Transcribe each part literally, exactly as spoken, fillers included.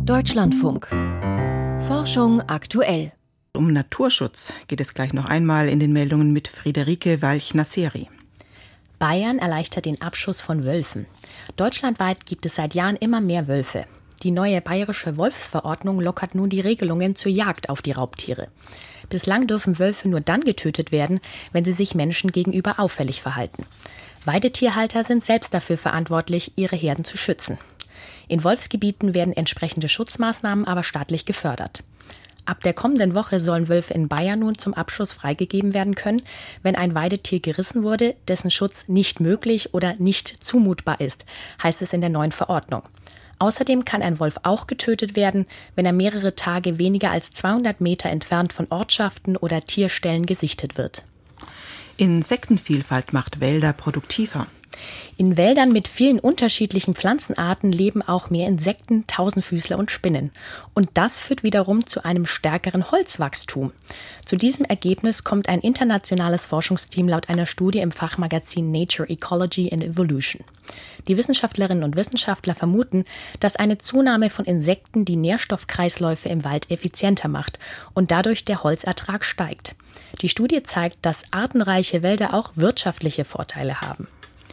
Deutschlandfunk. Forschung aktuell. Um Naturschutz geht es gleich noch einmal in den Meldungen mit Friederike Walch-Nasseri. Bayern erleichtert den Abschuss von Wölfen. Deutschlandweit gibt es seit Jahren immer mehr Wölfe. Die neue bayerische Wolfsverordnung lockert nun die Regelungen zur Jagd auf die Raubtiere. Bislang dürfen Wölfe nur dann getötet werden, wenn sie sich Menschen gegenüber auffällig verhalten. Weidetierhalter sind selbst dafür verantwortlich, ihre Herden zu schützen. In Wolfsgebieten werden entsprechende Schutzmaßnahmen aber staatlich gefördert. Ab der kommenden Woche sollen Wölfe in Bayern nun zum Abschuss freigegeben werden können, wenn ein Weidetier gerissen wurde, dessen Schutz nicht möglich oder nicht zumutbar ist, heißt es in der neuen Verordnung. Außerdem kann ein Wolf auch getötet werden, wenn er mehrere Tage weniger als zweihundert Meter entfernt von Ortschaften oder Tierstellen gesichtet wird. Insektenvielfalt macht Wälder produktiver. In Wäldern mit vielen unterschiedlichen Pflanzenarten leben auch mehr Insekten, Tausendfüßler und Spinnen. Und das führt wiederum zu einem stärkeren Holzwachstum. Zu diesem Ergebnis kommt ein internationales Forschungsteam laut einer Studie im Fachmagazin Nature Ecology and Evolution. Die Wissenschaftlerinnen und Wissenschaftler vermuten, dass eine Zunahme von Insekten die Nährstoffkreisläufe im Wald effizienter macht und dadurch der Holzertrag steigt. Die Studie zeigt, dass artenreiche Wälder auch wirtschaftliche Vorteile haben.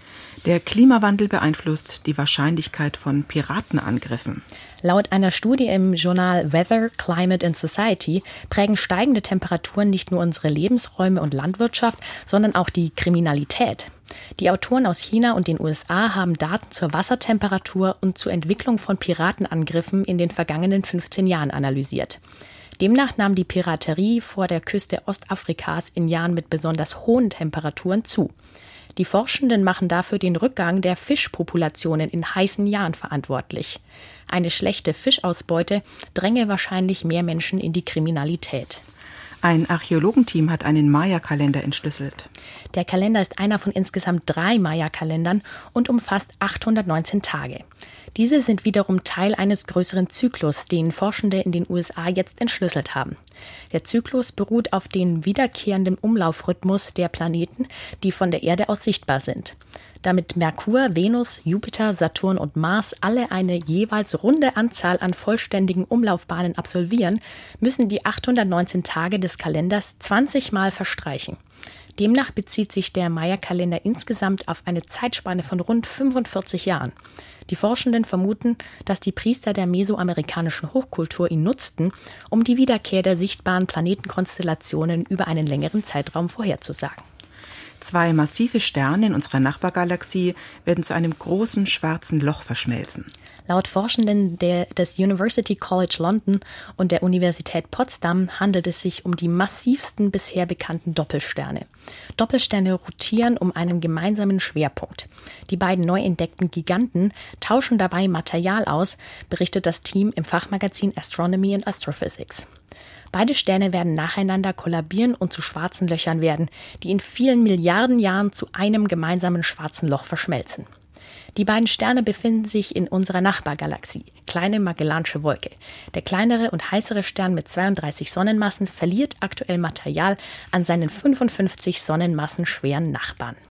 Der Klimawandel beeinflusst die Wahrscheinlichkeit von Piratenangriffen. Laut einer Studie im Journal Weather, Climate and Society prägen steigende Temperaturen nicht nur unsere Lebensräume und Landwirtschaft, sondern auch die Kriminalität. Die Autoren aus China und den U S A haben Daten zur Wassertemperatur und zur Entwicklung von Piratenangriffen in den vergangenen fünfzehn Jahren analysiert. Demnach nahm die Piraterie vor der Küste Ostafrikas in Jahren mit besonders hohen Temperaturen zu. Die Forschenden machen dafür den Rückgang der Fischpopulationen in heißen Jahren verantwortlich. Eine schlechte Fischausbeute dränge wahrscheinlich mehr Menschen in die Kriminalität. Ein Archäologenteam hat einen Maya-Kalender entschlüsselt. Der Kalender ist einer von insgesamt drei Maya-Kalendern und umfasst achthundertneunzehn Tage. Diese sind wiederum Teil eines größeren Zyklus, den Forschende in den U S A jetzt entschlüsselt haben. Der Zyklus beruht auf dem wiederkehrenden Umlaufrhythmus der Planeten, die von der Erde aus sichtbar sind. Damit Merkur, Venus, Jupiter, Saturn und Mars alle eine jeweils runde Anzahl an vollständigen Umlaufbahnen absolvieren, müssen die achthundertneunzehn Tage des Kalenders zwanzig Mal verstreichen. Demnach bezieht sich der Maya-Kalender insgesamt auf eine Zeitspanne von rund fünfundvierzig Jahren. Die Forschenden vermuten, dass die Priester der mesoamerikanischen Hochkultur ihn nutzten, um die Wiederkehr der sichtbaren Planetenkonstellationen über einen längeren Zeitraum vorherzusagen. Zwei massive Sterne in unserer Nachbargalaxie werden zu einem großen schwarzen Loch verschmelzen. Laut Forschenden der, des University College London und der Universität Potsdam handelt es sich um die massivsten bisher bekannten Doppelsterne. Doppelsterne rotieren um einen gemeinsamen Schwerpunkt. Die beiden neu entdeckten Giganten tauschen dabei Material aus, berichtet das Team im Fachmagazin Astronomy and Astrophysics. Beide Sterne werden nacheinander kollabieren und zu schwarzen Löchern werden, die in vielen Milliarden Jahren zu einem gemeinsamen schwarzen Loch verschmelzen. Die beiden Sterne befinden sich in unserer Nachbargalaxie, kleine Magellansche Wolke. Der kleinere und heißere Stern mit zweiunddreißig Sonnenmassen verliert aktuell Material an seinen fünfundfünfzig Sonnenmassen schweren Nachbarn.